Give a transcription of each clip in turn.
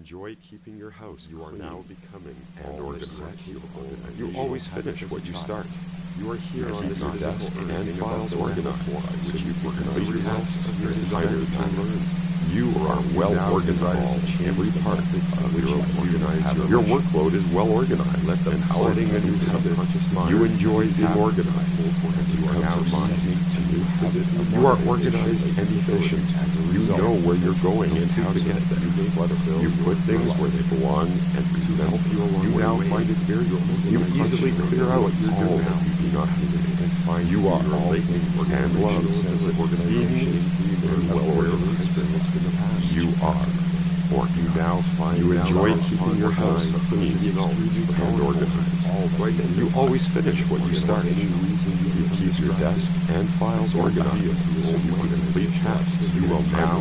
enjoy keeping your house. You are now becoming and organized. You always finish what you start. You are here on this desk and files organized, which you can complete tasks of your entire time. You are well organized. Every part of your organized. Your workload is well organized. Let them setting a new subconscious mind. You enjoy being organized. You are now minding to new visit. You are organized and efficient. You know where you're going and how to get there. You put things where they belong and help you along. You now find it very you easily clear out all that you do not need and find you are all and love being well organized. You are, or you now find you enjoy keeping your house clean and organized. You always finish what you start. You keep your desk and files organized so you can complete tasks. You will now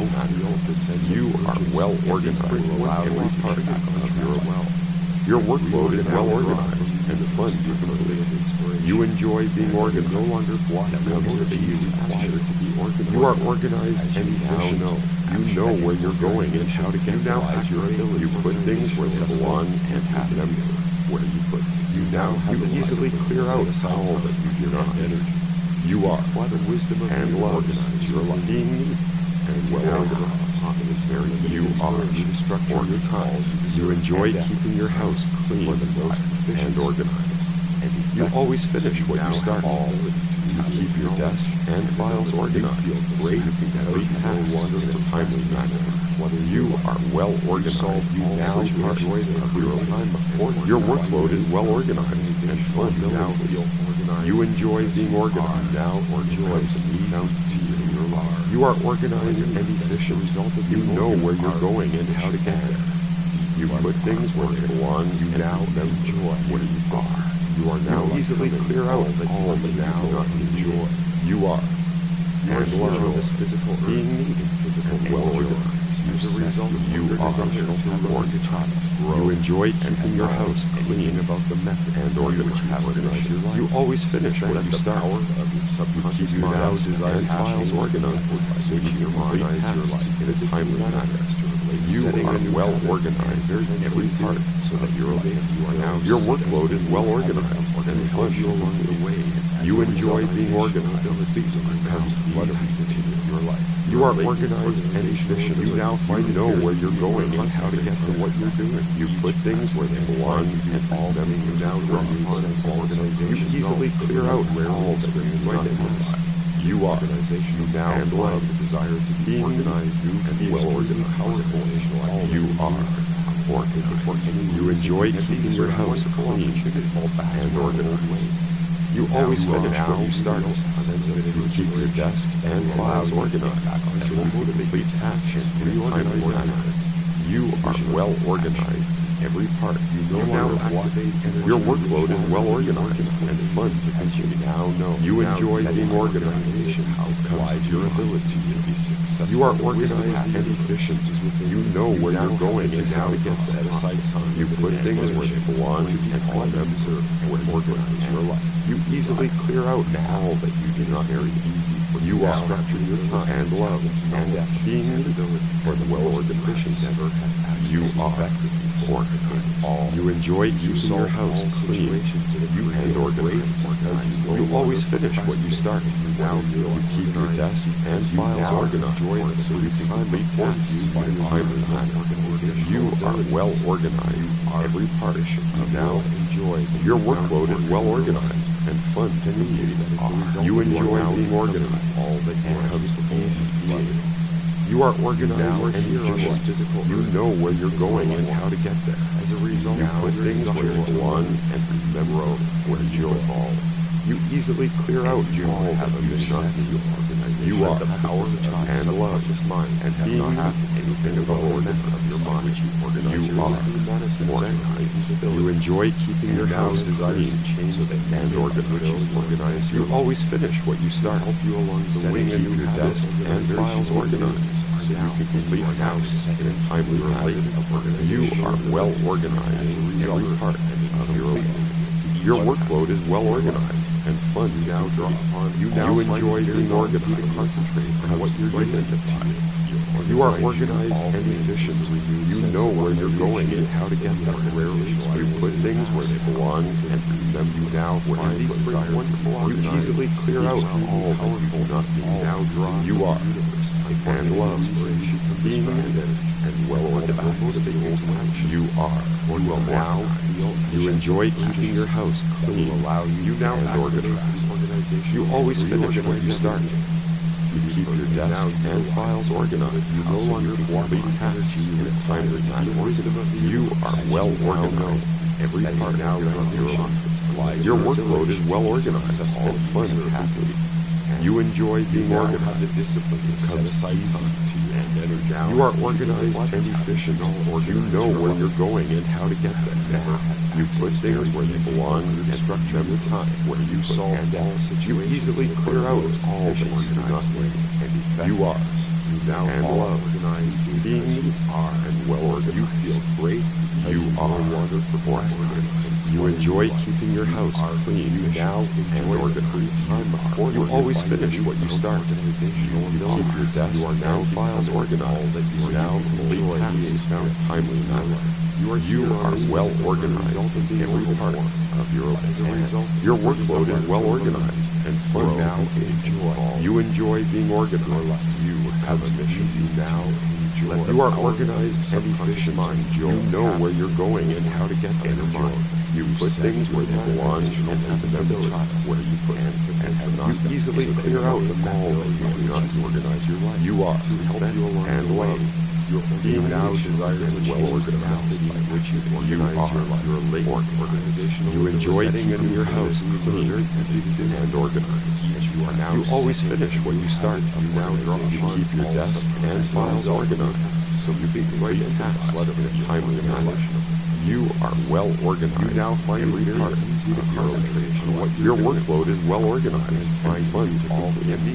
you are well organized. Every part of your workload is well organized and fun to complete. You enjoy being organized. No longer block that comes with the easy pleasure to be organized. You are organized and efficient. You know where you're going and how to get there. As your ability, you put things where they belong and have them where you put. You now have you easily clear out all that you do not energy. You are and love your being neat and well organized. You are your time. You enjoy keeping your house clean and organized. You always finish what you start. You keep your desk and files organized so you can complete tasks in a timely manner. You are well organized. You now part of your time before your workload is well organized and fun. Now feel organized. You enjoy being organized. Now organize to your life. You are organized and efficient. You know where you're going and how to get there. You put things where they belong. You now enjoy where you are. You are now easily clear out all that you do not enjoy. You are and love this physical being neat and physical well organized. As a result, you are organized. You enjoy keeping your house clean about the method and organized. You always finish what you start. You keep your house and files organized so you can complete tasks in a timely manner. You are well organized in every part so that your workload is well organized and fun. You enjoy being organized. Becomes easy to your life. You are organized and efficient. You now know where you're going and how to get to what you're doing. You put things where they belong and all them you now run on organization. You easily clear out all that you might have. You are. You now love the desire to be organized. You feel powerful. You are. You enjoy keeping your house clean and organized. You always finish what you start. You keep your desk and files organized so you can complete tasks in a timely manner. You are well organized. Every part you now activate. Your workload is well organized and fun to continue. Now know you enjoy being organized. Applies your ability to be successful. You are organized and efficient. You know where you're going and how to get set aside time. You put things where they belong and all them where organize your life. You easily clear out all that you do not very easy for you are structure your time and love and being for the well-organized efficient ever. You are organized. You enjoy keeping your house clean. You and organized. You always finish what you start. Now you keep your desk and files organized so you can complete tasks in a timely manner. You are well organized. Every part you now enjoy. Your workload is well organized and fun to use. You enjoy being organized. All that comes easy to you. You are organized and efficient. You know where you're going and how to get there. As a result, you put things where they belong and remember where you fall. You easily clear out all that you do not need. You are the power and love and being anything about your mind. You are organized. You enjoy keeping your house clean and organized. You always finish what you start. You keep your desk and files organized so you can complete tasks in a timely manner. You are well organized in every part of your life. Your workload is well organized and fun to now draw upon. You now enjoy being organized. Concentrate on what you're doing. You are organized and efficient. You know where you're going and how to get there. You put things where they belong and them you now find wonderful. You easily clear out all that you do not need. You are and love, being and well organized. You are. You will now feel. You enjoy keeping your house clean. You now organize. You always finish what you start. You keep your desk and files organized. You no longer complete tasks in a timely manner. You are well organized. Every part now of your office. Your workload is well organized and fun and happy. You enjoy being organized. It comes easy to you. You are organized and efficient. You know where you're going and how to get there. You put things where they belong and structure them time where you solve all situations. You easily clear out all that you do not need. You are. You now and love. Being you are and well organized. You feel great. You are blessed. You enjoy keeping your house clean. You now and organized. You always finish what you start. You keep your desk and files organized. You now complete tasks in a timely manner. You are well organized in every part of your life. Your workload is well organized and fun now. You enjoy being organized. You have a mission. You now enjoy. You are organized and efficient. You know where you're going and how to get there. You put things where they belong and have them where you put and you easily clear out all that you do not organize your life. You are and love. Being now desires and well organized by which you organize your life. Your late organization. You enjoy keeping your house clean and organized. You always finish what you start. You now draw. You keep your desk and files organized, so you can complete tasks in a timely manner. You are well organized. You now find every part easy to concentrate on what your workload is well organized and find fun to all.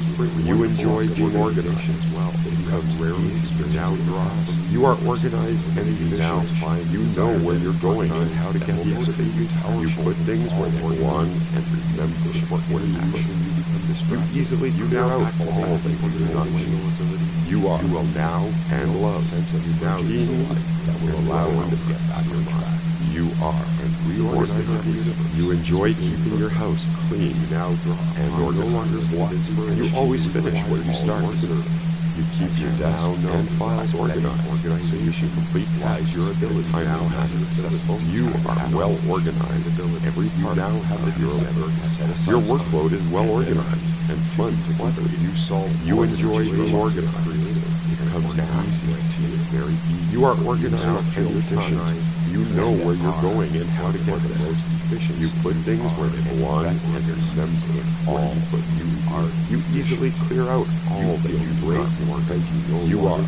You enjoy being organized as well. It becomes easy to now draw. You are organized and you now find you know where you're going and how to get there. You put things where they belong and remember for what action you become distracted. You easily clear out all that you do not need. You are. You will now and love sense of now being that will allow you to get back on track. You are and reorganize. You enjoy keeping your house clean now and no longer blocked. You always finish what you start. You keep your desk and files organized so you can complete tasks your ability now has successful. You are well organized. Every part now have your your workload is well organized and fun to complete. You enjoy being organized. It comes easy to you. Very easy. You are organized and efficient. You know where you're going and how to get there. You put things where they belong and remember all, but you easily clear out all that you do not want. You are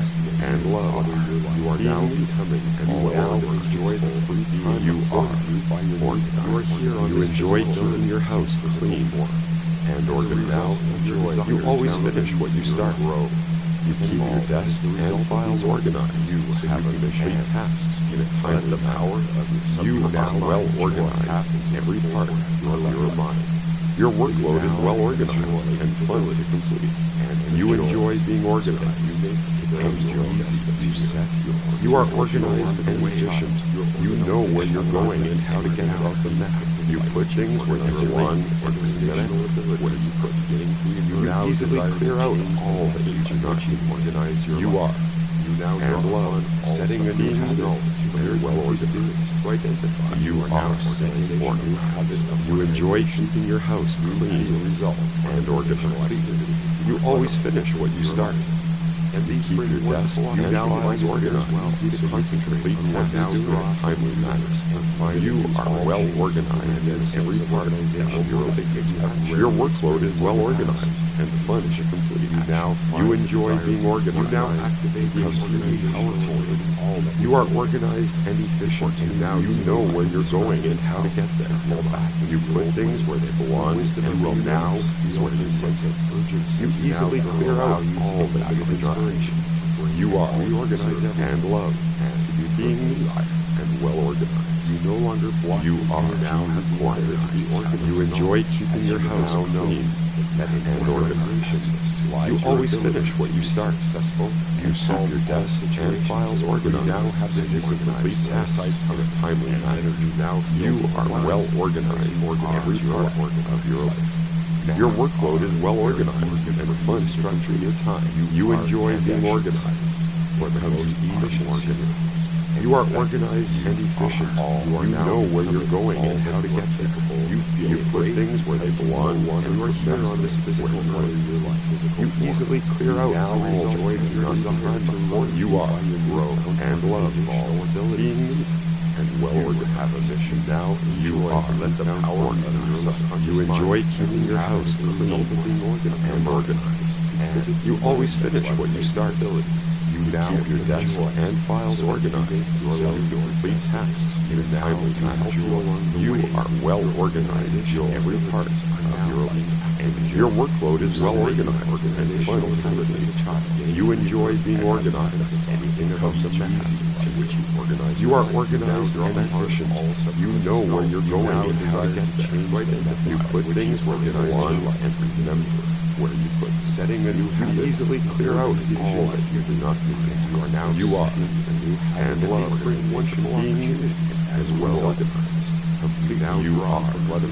and love. You are now becoming and you now enjoy the free time. You are organized. You enjoy keeping your house clean and organized. You always finish what you start. You keep your desk and files organized. You have a complete tasks in a time. The power of you are well organized. Every part of your mind. Your workload is well organized and fun to complete. You enjoy being organized. It comes easy to set. You are organized and efficient. You know where you're going and how to get out the method. You put things where they belong and remember where you put getting through. You now easily clear out all that you do not organize your You are. You now and love setting a being knowledge very well organized to identify. You are setting new habits. You enjoy keeping your house clean and organized. You always finish what you start. And you keep your desk and now find organized. Easy to concentrate on what now draw timely matters. You are well organized in every part of your life. Your workload is well organized and fun to complete. You enjoy being organized. You now activate customers. You are organized and efficient. And now you know where you're going and how to get there. You put things where they belong and will now feel a sense of urgency. You easily clear out all that you do not. You are reorganized and love and being desired and well organized. You no longer block. You are now required to be organized. You enjoy keeping your house clean and organized. You always finish what you start. You solve your desk and files organized. You now have the complete tasks in a timely manner. You are well organized in every part of your life. Your workload is well organized and fun structuring your time. You enjoy being organized. What comes efficiency. You are organized and efficient. You know where you're going and how to get there. You put things where they belong, and you are here on this physical plane. You easily clear out all joy that you're not behind before. You are grow and love being and well organized. Have a mission now. You are let the power of your subconscious. You enjoy keeping your house clean and organized. And you always finish what you start. You now keep your desk and files organized, so you complete tasks in a timely manner. You are well organized in every part of your life, and your workload is well organized and fun to complete. You enjoy being organized. Anything comes easy to which you organize. You are organized and efficient. You know where you're going and how to get there. You put things where they belong and remember where you put setting a new habit. Easily clear out all that you do not need. You are now and love being as well organized. You are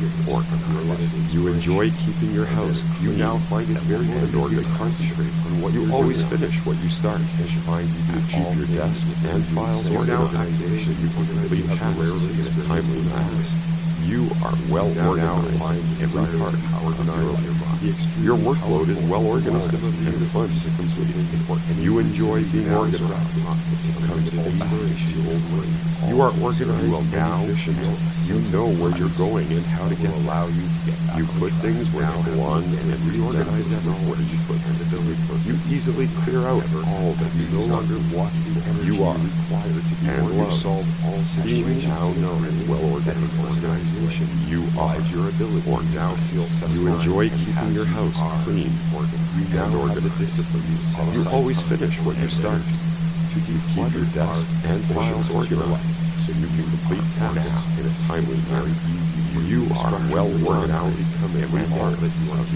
organized. You enjoy keeping your house. You now find it very hard to concentrate on what you always finish what you start. You find you keep your desk and files organized so you can complete tasks in a timely manner. You are well organized in every part of your life. Your workload is well organized and fun to complete. You enjoy being organized. It comes easy to you are organized now. You know where you're going and how to get there. You put things where they belong and reorganize everywhere you put them. You easily clear out all that you no longer want. You are and love being now known as well organized. You are your ability or now feel you enjoy keeping your house clean you now have the discipline you always finish what you start to keep your desk and files organized so you can complete tasks in a timely manner. You are well organized every part of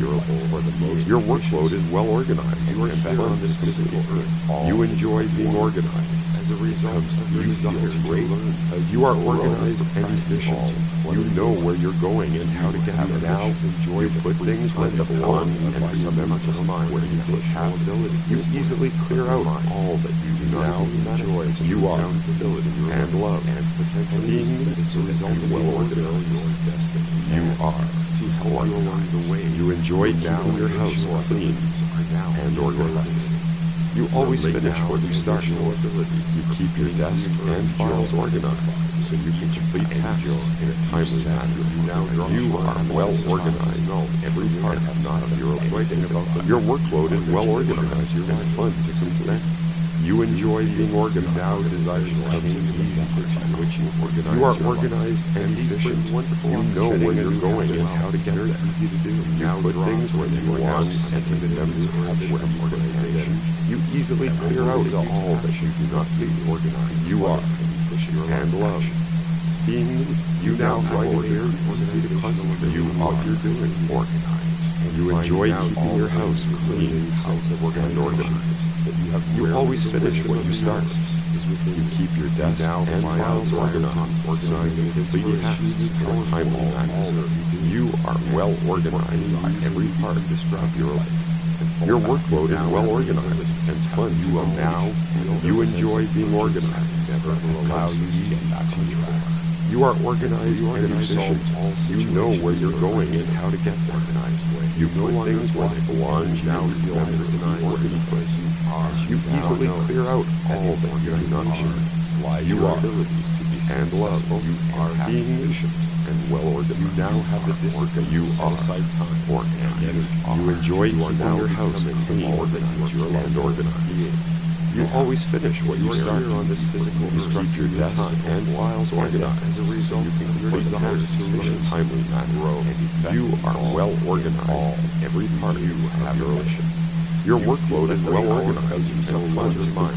your workload is well organized and fun to complete. You enjoy being organized. As a result, you feel great. You are organized and efficient. You know where you're going and how to get there. Now, you put things where they belong and remember to remind where you put ability. You easily clear out all that you do not enjoy. You are and love being as a result of well organized. You are to help you along the way. You enjoy keeping your house clean and organized. You always finish what you start. You keep your desk and files organized so you can complete tasks in a timely manner. You are well organized. Every part of your life. Your workload is well organized and fun to complete. You enjoy being organized. Now desire coming easy for which you organize. You are organized and efficient. You know where you're going and how to get there. Easy to do. You put things where they belong and remember have organization. You easily clear out all that you do not need organized. You are and love being. You now find it very easy to concentrate. You are you're doing organized. You enjoy keeping your house clean and organized. You always finish what you start. You keep your desk and files organized and complete tasks in a timely manner. You are well organized in every part of your life. Your workload is well organized and fun. You will now you enjoy being organized. Allow you to get back on track. You are organized and efficient. You know where you're going and how to get there. You put things where they belong. Now you remember to be organized. You easily clear out all that you do not share. You are and love. You are being efficient and well organized. You now have the discipline. You are organized. You enjoy keeping your house clean and organized. You always finish what you start on this physical. You keep your desk and files organized. As a result, you can complete tasks in a timely manner. You are well organized. Every part of you have your mission. Your workload is well organized and fun to mind.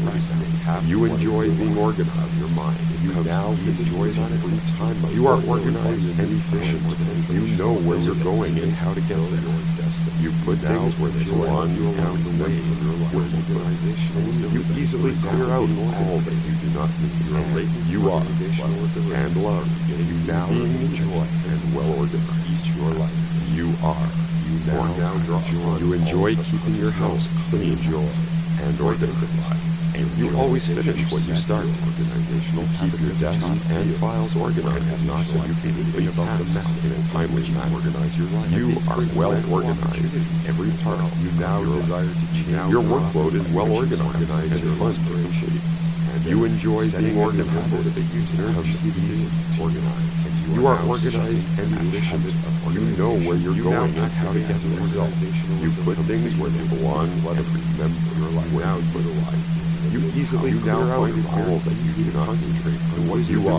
You enjoy being organized. Your mind. You now enjoy that every time. You are organized and efficient. You know where you're going and how to get there. You put things where they belong and remember where you put. You easily clear out all that you do not need. You are love and love. You now enjoy and well organize your life. You are. You now draw. You enjoy keeping your house clean, and organized. And you always finish what you start. You keep your desk and files organized, so you can complete tasks in a timely manner. You are well organized. Every part you now desire to change. Your workload is well organized and fun to complete. You enjoy being organized. It comes easy to organize. You are organized and efficient. You know where you're going and how to get the result. You put things where they belong and remember where you put it. You easily clear out all that you do not concentrate on what you are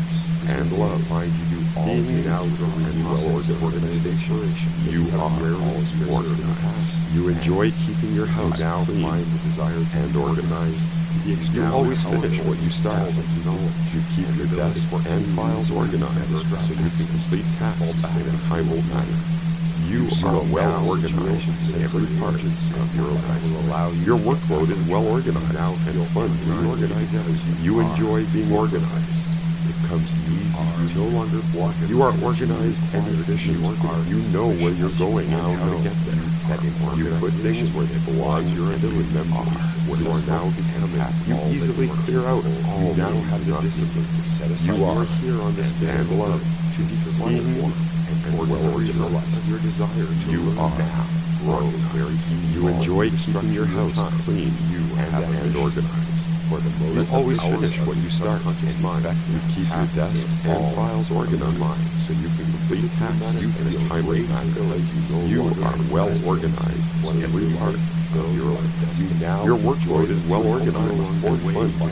and love. You do all being now and well organized. You are organized. You enjoy keeping your house now clean and organized. You always finish what you start. You keep your desk and files organized so you can complete tasks in a timely manner. You are well organized in every part of your life. Your workload is well organized and fun to reorganize everything. You enjoy being organized. It comes easy. You no longer block. You are organized and efficient. You know where you're going and how to get there. You put things where they belong and remember what is now becoming. You easily clear out all. You now have the discipline to set aside. You are here on this and love to define and well organized your desire. You are grow very easy. You enjoy keeping your house clean. You and organized. You always finish what you start. You keep your desk and files organized so you can complete tasks in a timely manner. You are well organized in every part of your life. Your workload is well organized or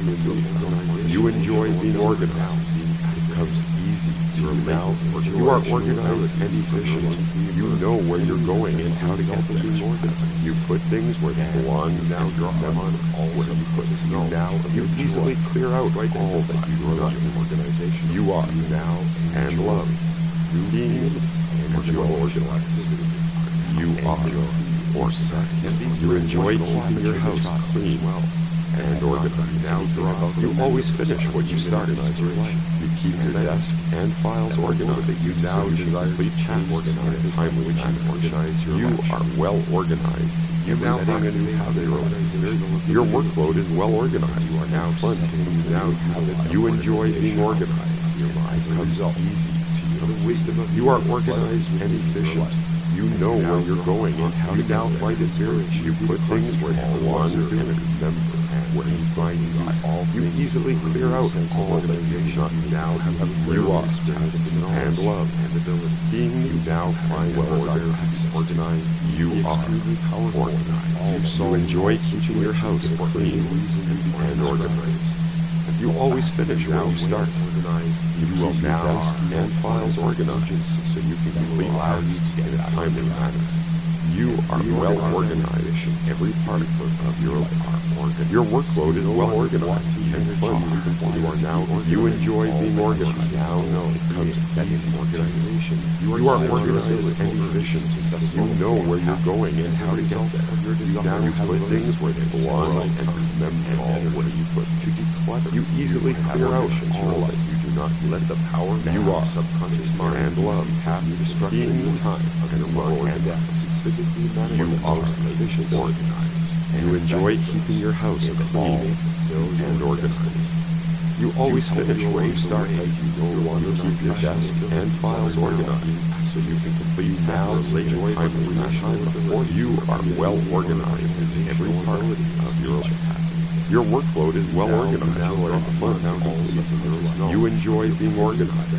fun. You enjoy being organized. It comes easy to now. You are organized and efficient. You know where you're going and how to get there. You put things where they belong and draw them on all where you put them. Now you easily clear out all that you do not in organization. You are now and love. Being and well organized. You are or set. You enjoy keeping your house clean and organized. Now you always finish what you start. You keep your desk and files organized. You now desire to complete tasks in a timely manner. You are well organized. You now have a new habit. Your workload is well organized. You are now fun. You enjoy being organized. Your mind comes easy to you. You are organized and efficient. You know where you're going and how you now find it very. You put things where they belong and remember where you find all. You easily clear out all that you do not now have. You are and love and ability. Being you now find well organized. You are organized. You enjoy keeping your house clean and organized. You always finish where you start. You will now and files organized so you can complete tasks in a timely manner. You are well organized in every part of your life. Your workload is well organized and fun. You are now. You enjoy being organized. Now know it comes easy organization. You are organized and efficient. You know where you're going and how to get there. Now you put things where they belong and remember all where you put to declutter. You easily clear out all that you do not let the power you are subconscious mind and love have destructing the time and well and physically you are efficient organized. You enjoy keeping your house clean and organized. You always finish where you start. You want to keep your desk and files organized so you can complete tasks in a timely manner. You are well organized in every part of your life. Your workload is well organized and fun. You enjoy being organized.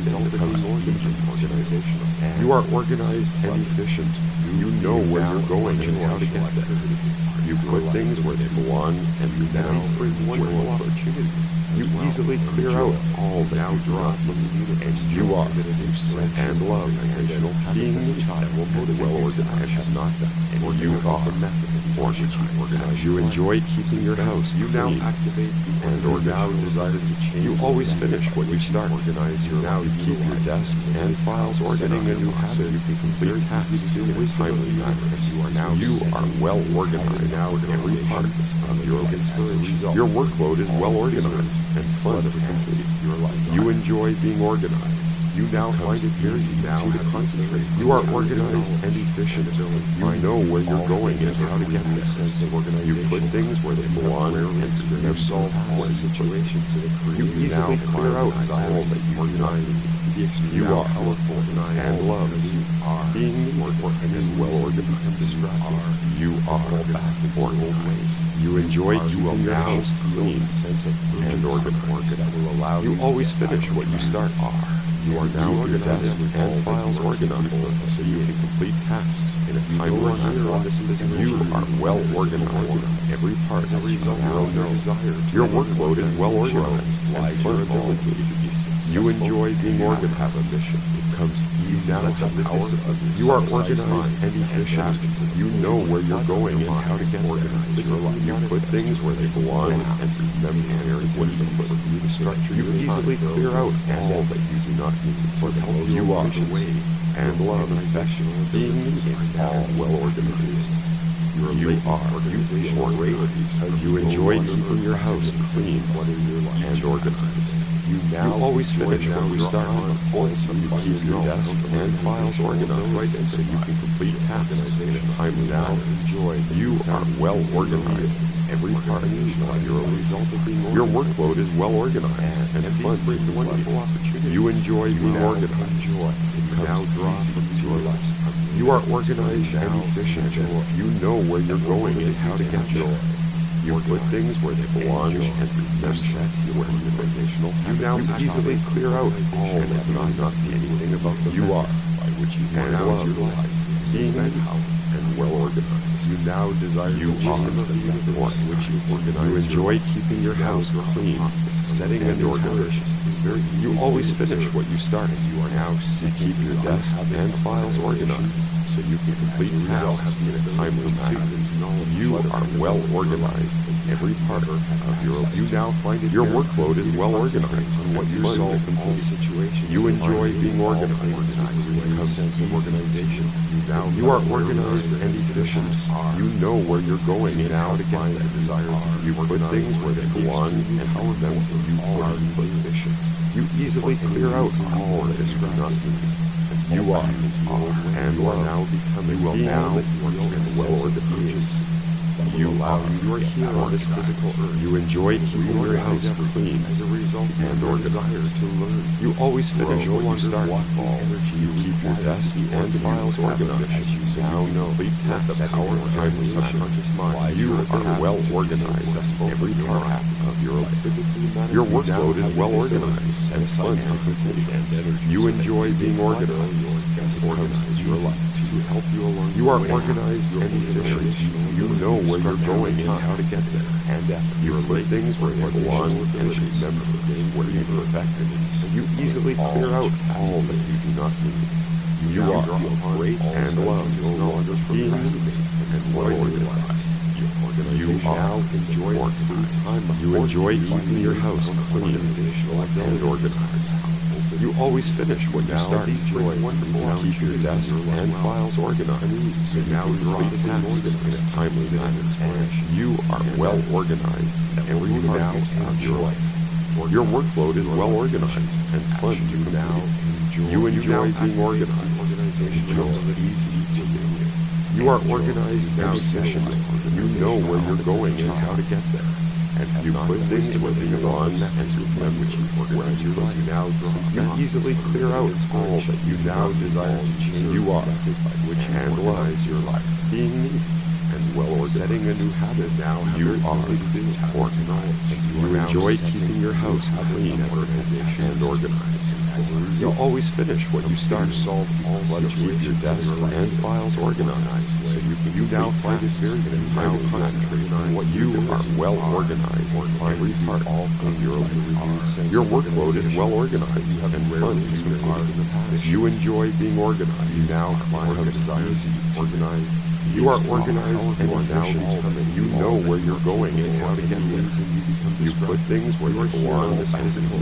You are organized and efficient. You know where you're going and how to get there. You put things where they belong and you now bring wonderful opportunities. You easily clear out all that you draw from the universe. And you are and love and being the child will well organized is not that. And you are organized. You enjoy keeping your house clean. You now activate and now desire to change. You always finish what you start. You keep your desk and files organized. A new habit, you can complete tasks in a timely manner. You are well organized now in every part of your inspiration. Your workload is well organized and fun to complete. You enjoy being organized. You now find it very easy to concentrate. You are organized and efficient. You know where you're going and how to get there. You put things where they belong and you solve all situations. You easily clear out all that you do not need. You are powerful and loved. Being needful and well organized. You are organized. You enjoy keeping your house clean and organized. You always finish what you start. You are now organized and files organized so you can complete tasks in a timely manner. You are well organized in every part of your desire. Your workload is well organized and fun to complete. You enjoy being organized. Have a mission. It comes easy now to the power of you are organized and efficient. You know where you're going and how to get organized. You put things where they belong and remember what you put you to structure. You easily clear out all that you do not need for the help you are and love affection being all well organized. You feel great. You enjoy keeping your house clean and organized. You always finish what you start. You keep your desk and files organized so you can complete tasks in a timely manner. You are well organized. Every part of your result of being organized. Your workload is well organized and fun to complete. You enjoy being organized. It comes easy to your life. You are organized and efficient. You know where you're going and how to get there. You put things where they belong and remember your organizational. You now easily clear out all that not be anything about them. You are, by which you and love your life, being and well organized. You now desire you are the uniform which you organize. You enjoy keeping your house clean, setting and organized. You always finish what you start. You are now to keep your desk and files organized so you can complete tasks in a timely manner. You are well organized in every part of your life. You now find it your workload is well organized and what you solve in all situations. You enjoy being organized when it comes to organization. You are organized and efficient. You know where you're going and how to get the desired. You put things where they belong and how them you are efficient. You easily clear out all that is not needed. You are and will now become a being and well organized. You are here on this physical earth. You enjoy keeping your house clean as a result and organized to learn. You always finish what you start. You keep your desk and files organized. So now know the power of timely manner. You are well organized every part of your life. Your workload is well organized and fun to complete. You enjoy being organized. Your life to help you along. You are organized and efficient. You know where you're going and how to get there. And you put things where they belong and remember where you perfected. You easily clear out all that you do not need. You are great and loved, no longer being and well organized. You now enjoy time. You enjoy keeping your house clean and organized. You always finish what you start. You keep your desk and files organized. So now complete tasks in a timely manner. You are well organized every part of your life. Your workload is well organized and fun to complete. You enjoy being organized. It comes easy to you. You are organized and efficient. You know where you're going and how to get there. And you put things where they belong and remember where you now draw. You easily clear out all that you now desire to change. You are, which analyze your life, being neat and well setting a new habit now. You are organized. You enjoy keeping your house clean and organized. You always finish what you start. Solve all situations. Keep your desk and files organized. So you now find it very time to concentrate on what you are well organized and every part of your life. Your workload is well organized and fun to complete. You enjoy being organized. You now find it easy, organized, You are organized and efficient. You know where you're going and how to get there. You put things where they belong as physical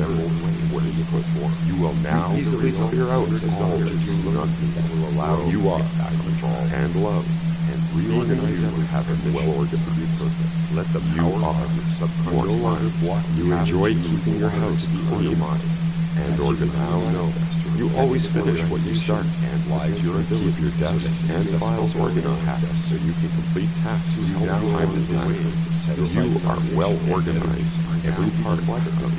form. You will now easily clear out all that you do not need. You are and love. Reorganize every habit well-organized. Let the power of your subconscious mind. You enjoy keeping your house clean and organized. You always finish what you start and lies your ability to keep your desk and files organized so you can complete tasks you now have in mind. You are well organized. Every part of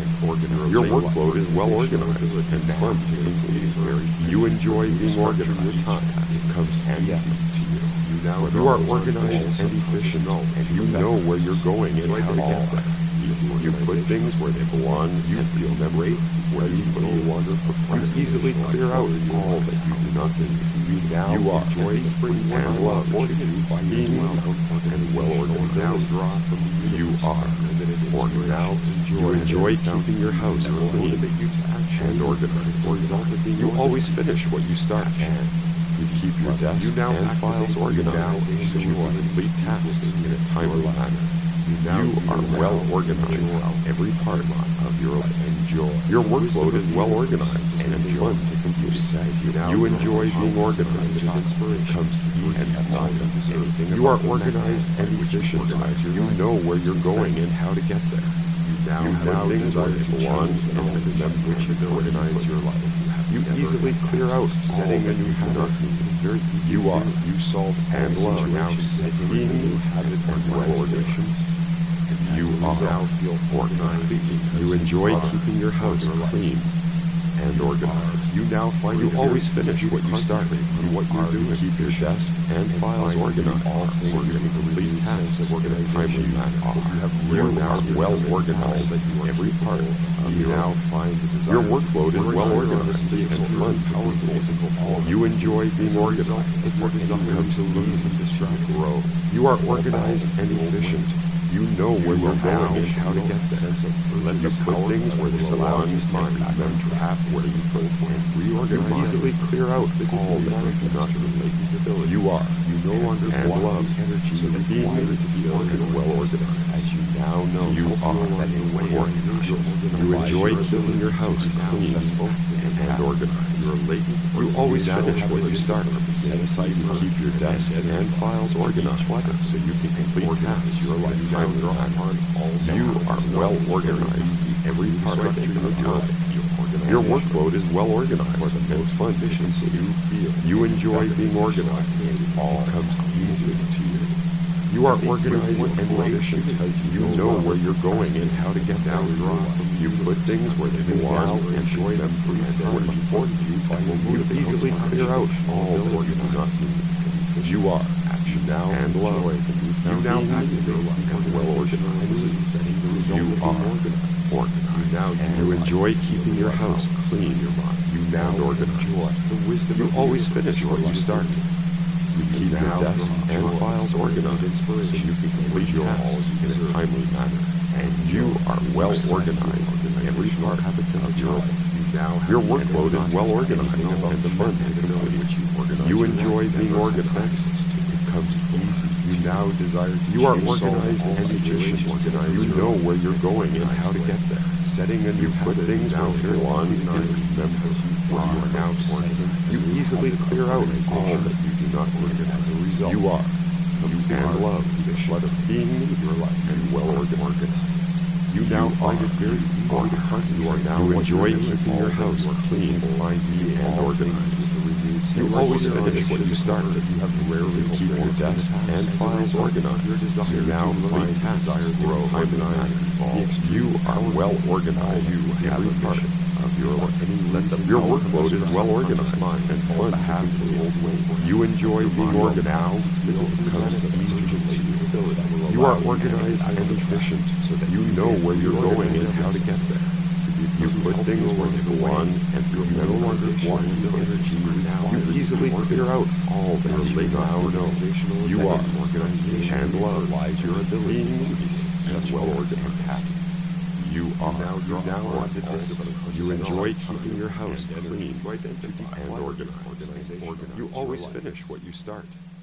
your workload is well organized and fun to complete. You enjoy being organized. Your time it comes easy to you. You are organized and efficient, and you know where you're going and how to get there. You put things where they belong. You feel them rate where you no longer procrastinate. You easily clear out all that you do not need. You enjoy and love being and well organized. You are organized. You enjoy keeping your house clean and organized. You always finish what you start. You keep your desk and files organized so you can complete tasks in a timely manner. You are well organized. Every part of your life. Your workload is well organized and fun to complete. You enjoy being organized. Inspiration comes to you and not anything. You are organized and efficient. You know where you're going and how to get there. You now things where they belong and remember which you organize your life. You easily clear out setting a new habit. You solve and love being new habit and organizations. You are now feel organized. You enjoy keeping your house clean and organized. You now find you always finish what you start and what you do. Keep your desk and files organized so you can complete tasks in a timely manner. You are now well organized. Every part you now find your workload is well organized and fun, powerful. You enjoy being organized. Before anything comes easy to grow. You are organized and efficient. You know where you're going and how to get there. Let you put things where they belong and them trap where you put and reorganize. Easily clear out all that you do not relate to ability. You no longer and love energy so that being able to feel and well organized. As you now know, you are organized. You enjoy keeping your house clean and organized. You always finish what you start. Set aside to keep your desk and files organized so you can complete tasks your lifetime drawn on. You are well organized. Every part of your time. Your workload is well organized and fun efficiency. You enjoy being organized. It all comes easy to you. You are organized and efficient because you know where you're going and how to get down. You put things where they belong and enjoy them for what is important to you. You easily clear out all that you do not need. You are action now and love. You now package your life and well organized. You are organized. You enjoy keeping your house clean. You now organize. You always finish what you start. You keep your desk and files organized so you can complete your tasks in a timely manner. And you are well organized in every part of your life. Your workload is well organized and fun to complete. You enjoy being organized. It comes easy. You now desire to you are organized and efficient. You know where you're going and how to get there. Setting a new put things where they belong and remember where you are now pointing. You easily clear out all that you do not need as a result. You and love being your life and well organized. You now find it very easy. You are now enjoy keeping your house clean, find neat and organized. You always finish what you start. You have rarely keep your desk and files organized. You now find tasks grow and you are well organized. Every part of your life. Your workload is well organized and fun to complete. You enjoy being organized. This becomes easy to see. You are organized and efficient so that you know where you're going and how to get there. You put things where they belong and you no longer want energy. You easily clear out all that you now know. You are and love your ability to be successful and happy. You now the discipline. You enjoy keeping your house clean and organized. You always finish what you start.